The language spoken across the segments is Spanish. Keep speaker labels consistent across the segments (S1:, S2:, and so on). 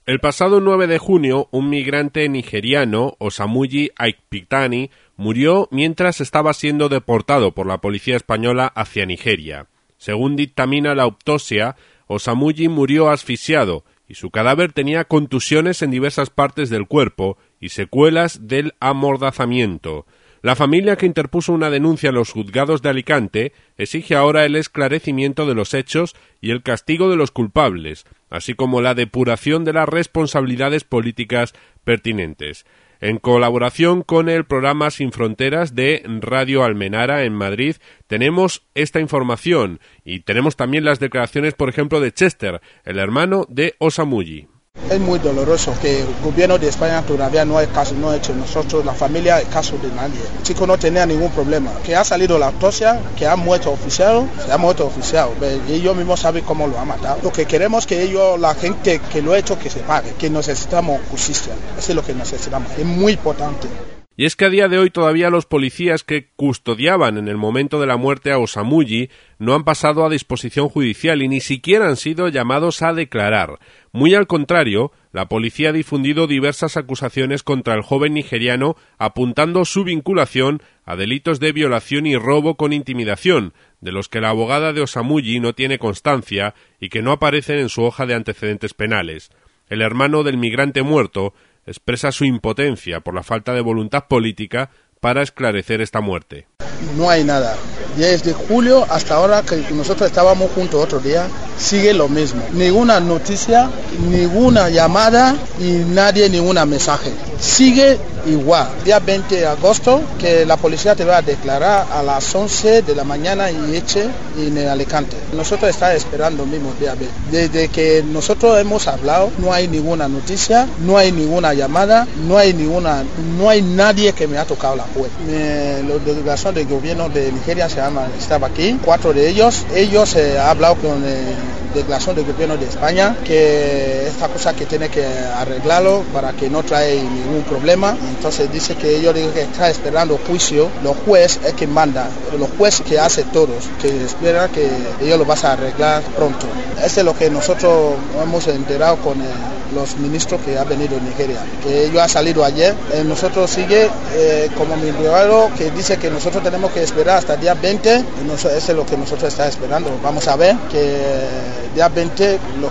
S1: El pasado 9 de junio, un migrante nigeriano, Osamuyi Aikpitani, murió mientras estaba siendo deportado por la policía española hacia Nigeria. Según dictamina la autopsia, Osamuyi murió asfixiado y su cadáver tenía contusiones en diversas partes del cuerpo y secuelas del amordazamiento. La familia, que interpuso una denuncia en los juzgados de Alicante, exige ahora el esclarecimiento de los hechos y el castigo de los culpables, así como la depuración de las responsabilidades políticas pertinentes. En colaboración con el programa Sin Fronteras de Radio Almenara en Madrid, tenemos esta información y tenemos también las declaraciones, por ejemplo, de Chester, el hermano de Osamuyi.
S2: Es muy doloroso que el gobierno de España todavía no ha hecho nosotros, la familia, el caso de nadie. El chico no tenía ningún problema. Que ha salido la autopsia, que ha muerto oficial, se ha muerto oficial. Ellos mismos saben cómo lo ha matado. Lo que queremos es que ellos, la gente que lo ha hecho, que se pague, que necesitamos justicia. Eso es lo que necesitamos. Es muy importante.
S1: Y es que a día de hoy todavía los policías que custodiaban en el momento de la muerte a Osamuyi no han pasado a disposición judicial y ni siquiera han sido llamados a declarar. Muy al contrario, la policía ha difundido diversas acusaciones contra el joven nigeriano apuntando su vinculación a delitos de violación y robo con intimidación, de los que la abogada de Osamuyi no tiene constancia y que no aparecen en su hoja de antecedentes penales. El hermano del migrante muerto expresa su impotencia por la falta de voluntad política para esclarecer esta muerte.
S2: No hay nada. Desde julio hasta ahora que nosotros estábamos juntos otro día, sigue lo mismo. Ninguna noticia, ninguna llamada y nadie ningún mensaje. Sigue igual. Día 20 de agosto que la policía te va a declarar a las 11 de la mañana y en Alicante. Nosotros estamos esperando el mismo día. Desde que nosotros hemos hablado, no hay ninguna noticia, no hay ninguna llamada, no hay nadie que me ha tocado la puerta. La delegación del gobierno de Nigeria estaba aquí, 4 de ellos. Ellos han hablado con la delegación del gobierno de España que esta cosa que tiene que arreglarlo para que no trae ningún problema. Entonces dice que ellos que están esperando juicio, los jueces es que manda, los jueces que hace todos, que espera que ellos lo van a arreglar pronto. Eso es lo que nosotros hemos enterado con los ministros que han venido de Nigeria, que ellos han salido ayer. Nosotros sigue como mi regalo que dice que nosotros tenemos que esperar hasta el día 20, eso es lo que nosotros estamos esperando. Vamos a ver que día 20 lo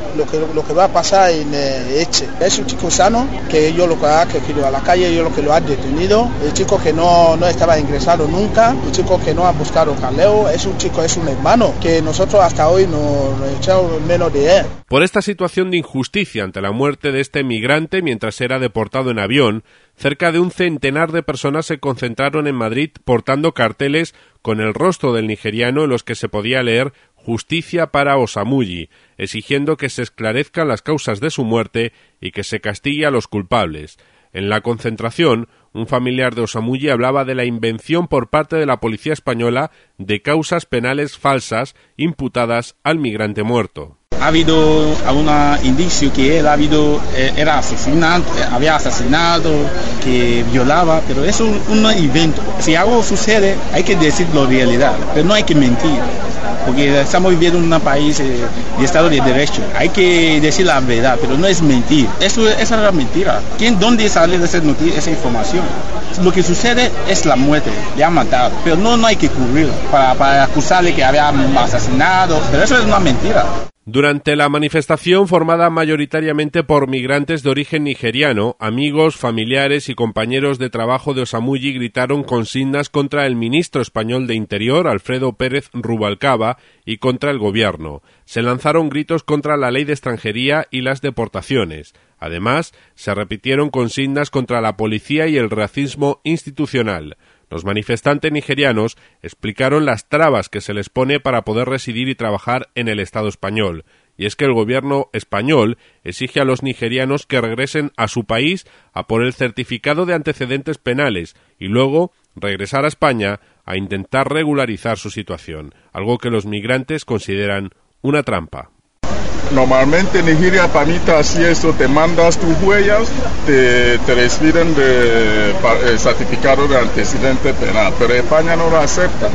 S2: que va a pasar en Eche. Es un chico sano que ellos lo que ha ido a la calle, ellos lo que lo han detenido, el chico que no estaba ingresado nunca, el chico que no ha buscado caleo, es un hermano que nosotros hasta hoy nos echamos menos de él.
S1: Por esta situación de injusticia ante la muerte de este migrante mientras era deportado en avión, cerca de un centenar de personas se concentraron en Madrid portando carteles con el rostro del nigeriano en los que se podía leer «Justicia para Osamuyi», exigiendo que se esclarezcan las causas de su muerte y que se castigue a los culpables. En la concentración, un familiar de Osamuyi hablaba de la invención por parte de la policía española de causas penales falsas imputadas al migrante muerto.
S3: Ha habido algún indicio que él era había asesinado, que violaba, pero es un invento. Si algo sucede, hay que decirlo realidad, pero no hay que mentir, porque estamos viviendo en un país de Estado de Derecho. Hay que decir la verdad, pero no es mentir. Esa es la mentira. ¿Dónde sale esa información? Lo que sucede es la muerte, le han matado, pero no hay que cubrirlo para acusarle que había asesinado, pero eso es una mentira.
S1: Durante la manifestación, formada mayoritariamente por migrantes de origen nigeriano, amigos, familiares y compañeros de trabajo de Osamuyi gritaron consignas contra el ministro español de Interior, Alfredo Pérez Rubalcaba, y contra el gobierno. Se lanzaron gritos contra la ley de extranjería y las deportaciones. Además, se repitieron consignas contra la policía y el racismo institucional. Los manifestantes nigerianos explicaron las trabas que se les pone para poder residir y trabajar en el Estado español, y es que el gobierno español exige a los nigerianos que regresen a su país a por el certificado de antecedentes penales y luego regresar a España a intentar regularizar su situación, algo que los migrantes consideran una trampa.
S4: Normalmente Nigeria permite así eso, te mandas tus huellas, te reciben de certificado de antecedente penal, pero España no lo acepta.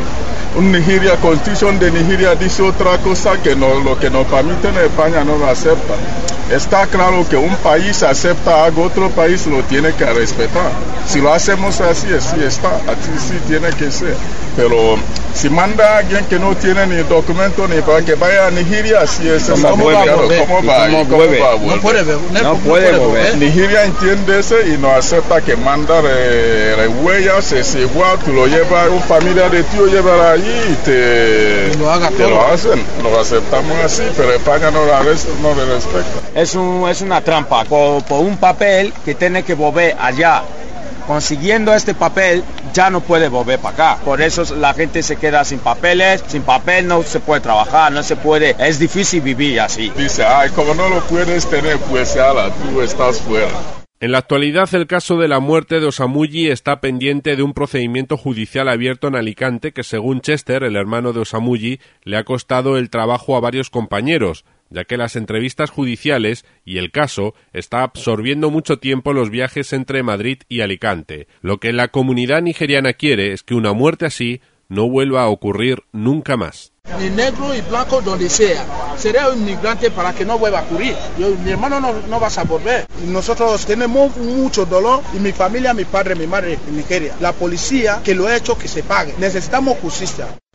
S4: Constitución de Nigeria dice otra cosa que lo que nos permiten, España no lo acepta. Está claro que un país acepta algo, otro país lo tiene que respetar. Si lo hacemos así está, así sí tiene que ser. Pero si manda a alguien que no tiene ni documento ni para que vaya a Nigeria, así es. ¿Cómo va a volver?
S3: No puede volver.
S4: Nigeria entiende eso y no acepta que mandar huellas, es igual, tú lo llevas, un familiar de ti lo lleva allí y te lo hacen. Lo aceptamos así, pero España no le respeta.
S3: Es una trampa, por un papel que tiene que volver allá. Consiguiendo este papel ya no puede volver para acá, por eso la gente se queda sin papeles, sin papel no se puede trabajar, no se puede, es difícil vivir así.
S4: Dice, como no lo puedes tener, pues tú estás fuera.
S1: En la actualidad, el caso de la muerte de Osamuyi está pendiente de un procedimiento judicial abierto en Alicante que, según Chester, el hermano de Osamuyi, le ha costado el trabajo a varios compañeros, ya que las entrevistas judiciales y el caso está absorbiendo mucho tiempo los viajes entre Madrid y Alicante. Lo que la comunidad nigeriana quiere es que una muerte así no vuelva a ocurrir nunca más.
S2: Ni negro y blanco donde sea. Sería un inmigrante para que no vuelva a ocurrir. Mi hermano no va a volver. Nosotros tenemos mucho dolor y mi familia, mi padre, mi madre en Nigeria. La policía que lo ha hecho que se pague. Necesitamos justicia.